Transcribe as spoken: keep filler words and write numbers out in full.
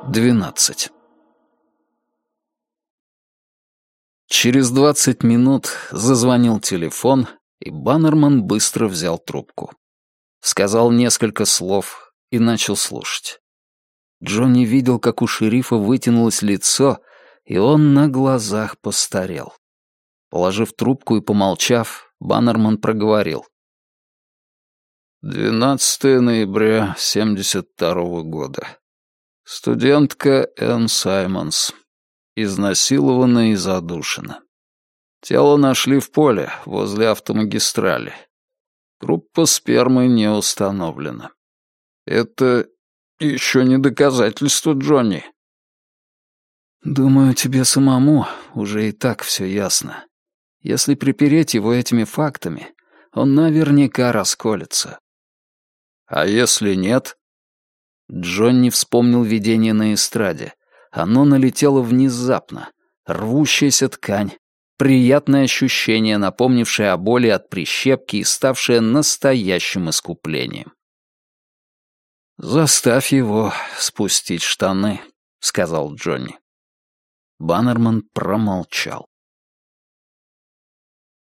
двенадцать. Через двадцать минут зазвонил телефон, и Баннерман быстро взял трубку. Сказал несколько слов и начал слушать. Джонни видел, как у шерифа вытянулось лицо, и он на глазах постарел. Положив трубку и помолчав, Баннерман проговорил. двенадцатого ноября семьдесят второго года. Студентка Энн Саймонс. Изнасилована и задушена. Тело нашли в поле, возле автомагистрали. Группа спермы не установлена. Это еще не доказательство, Джонни. Думаю, тебе самому уже и так все ясно. Если припереть его этими фактами, он наверняка расколется. А если нет? Джонни вспомнил видение на эстраде. Оно налетело внезапно. Рвущаяся ткань. Приятное ощущение, напомнившее о боли от прищепки и ставшее настоящим искуплением. «Заставь его спустить штаны», — сказал Джонни. Баннерман промолчал.